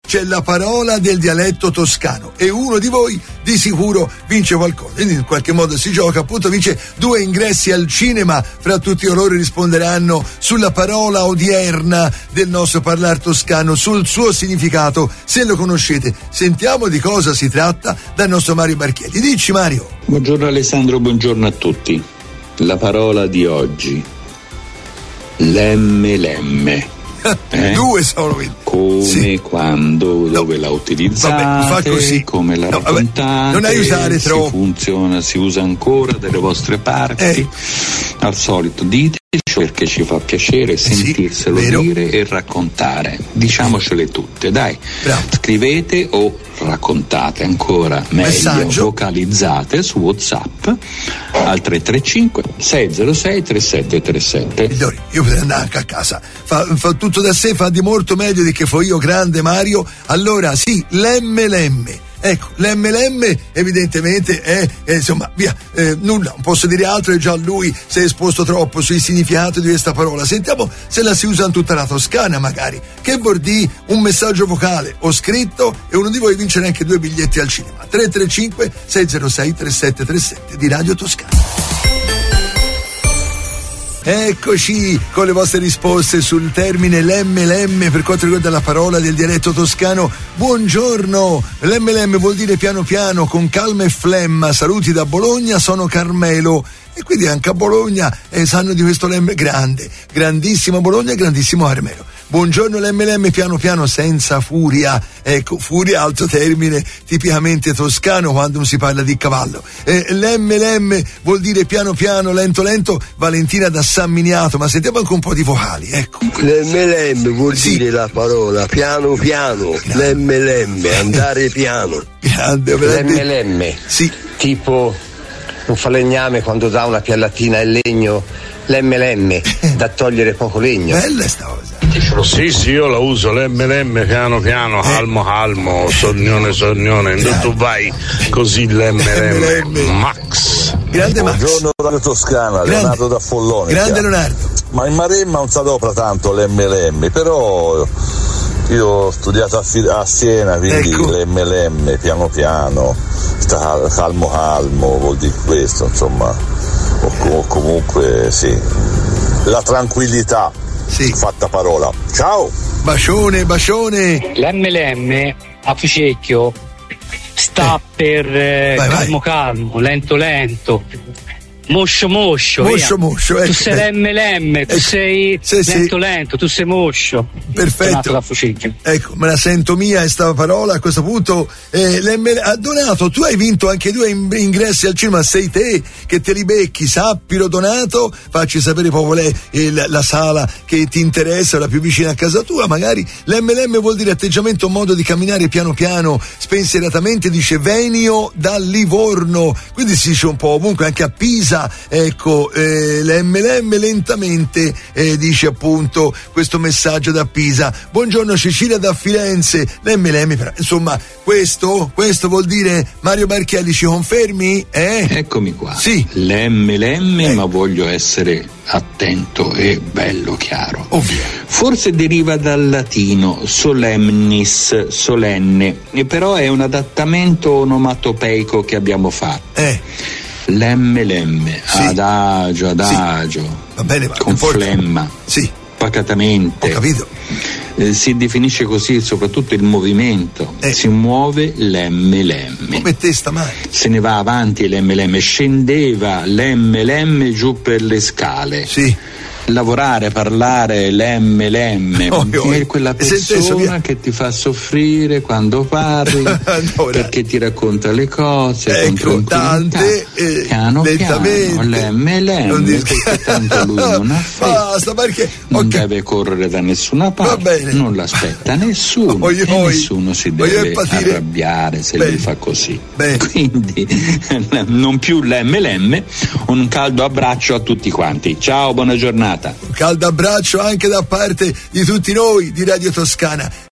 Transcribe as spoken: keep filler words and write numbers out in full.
c'è la parola del dialetto toscano e uno di voi di sicuro vince qualcosa, quindi in qualche modo si gioca, appunto vince due ingressi al cinema, fra tutti coloro risponderanno sulla parola odierna del nostro parlar toscano, sul suo significato, se lo conoscete. Sentiamo di cosa si tratta dal nostro Mario Marchielli. Dici Mario. Buongiorno Alessandro, buongiorno a tutti. La parola di oggi, lemme lemme. Eh? Due sono come, sì. Quando, dove no. La utilizzate, vabbè, fa così. Come la no, raccontate, vabbè, non aiutare troppo. Si funziona, si usa ancora dalle vostre parti. Eh. Al solito dite perché ci fa piacere sentirselo sì, dire e raccontare. Diciamocele tutte, dai. Bravo. Scrivete o raccontate, ancora meglio, messaggio. Vocalizzate su WhatsApp al tre tre cinque sei zero sei tre sette tre sette. Migliori, io potrei andare anche a casa. Fa, fa tutto da sé, fa di molto meglio di che fo io grande Mario. Allora sì, lemme lemme. Ecco, l'emme l'emme evidentemente è, è insomma, via, eh, nulla, non posso dire altro, e già lui si è esposto troppo sui significati di questa parola. Sentiamo se la si usa in tutta la Toscana magari. Che vuol dire un messaggio vocale o scritto e uno di voi vincerà anche due biglietti al cinema. tre tre cinque sei zero sei tre sette tre sette di Radio Toscana. Eccoci con le vostre risposte sul termine lemme lemme per quanto riguarda la parola del dialetto toscano. Buongiorno, lemme lemme vuol dire piano piano, con calma e flemma. Saluti da Bologna, sono Carmelo. E quindi anche a Bologna eh, sanno di questo lemme grande, grandissimo Bologna e grandissimo Carmelo. Buongiorno lemme lemme piano piano senza furia. Ecco, furia alto termine tipicamente toscano quando si parla di cavallo. Eh, lemme lemme vuol dire piano piano, lento lento. Valentina da San Miniato, ma sentiamo anche un po' di vocali, ecco. Lemme lemme vuol sì. dire la parola piano piano, grande. Lemme lemme, andare piano. Grande, lemme lemme. Sì. Tipo un falegname quando dà una piallatina al legno, lemme lemme, da togliere poco legno. Bella sta cosa. Sì, sì, io la uso, lemme lemme, piano piano, calmo calmo, sornione sornione, e tu vai così lemme lemme. Max. Grande Max. Buongiorno Radio Toscana, grande. Leonardo da Follonica. Grande Leonardo. Ma in Maremma non si adopera tanto l'emme lemme, però io ho studiato a, a Siena, quindi ecco. L'emme lemme, piano piano, sta calmo calmo, vuol dire questo, insomma, o, o comunque sì, la tranquillità. Sì. Fatta parola. Ciao. Bacione, bacione. L'emme lemme a Fucecchio sta eh. per eh, vai, calmo vai. calmo, lento lento. Moscio moscio, moscio via. moscio, ecco. Tu sei lemme lemme, tu ecco. sei sì, lento sì. lento, tu sei moscio. Perfetto. Ecco, me la sento mia questa parola a questo punto. Eh, lemme, ah, Donato, tu hai vinto anche due ingressi al cinema, sei te che te li becchi, sappilo Donato, facci sapere proprio lei eh, la, la sala che ti interessa, la più vicina a casa tua, magari. L'emme lemme vuol dire atteggiamento, modo di camminare piano piano, spensieratamente, dice Venio da Livorno, quindi si dice un po' ovunque, anche a Pisa. Ecco, eh, l'emme lemme lentamente eh, dice appunto questo messaggio da Pisa. Buongiorno Cecilia da Firenze, l'emme lemme, però, insomma, questo, questo vuol dire, Mario Marchielli, ci confermi? Eh? Eccomi qua. Sì. L'emme lemme, eh. ma voglio essere attento e bello chiaro. Ovvio. Forse deriva dal latino solemnis, solenne, e però è un adattamento onomatopeico che abbiamo fatto. Eh. Lemme lemme, sì. adagio, adagio, sì. Va bene, va. con flemma, sì. pacatamente. Ho capito. Eh, si definisce così soprattutto il movimento, eh. si muove l'emme lemme. Come te stamani. Se ne va avanti l'emme lemme, scendeva l'emme lemme giù per le scale. Sì. Lavorare, parlare, lemme lemme, oh, è quella persona che ti fa soffrire quando parli, no, perché ti racconta le cose, ecco, tante eh, piano piano, lemme lemme, perché tanto lui non ha basta, perché non okay. deve correre da nessuna parte, non l'aspetta nessuno, oh, io, e io, nessuno si deve arrabbiare se bene. Lui fa così. Bene. Quindi non più lemme lemme, un caldo abbraccio a tutti quanti. Ciao, buona giornata. Un caldo abbraccio anche da parte di tutti noi di Radio Toscana.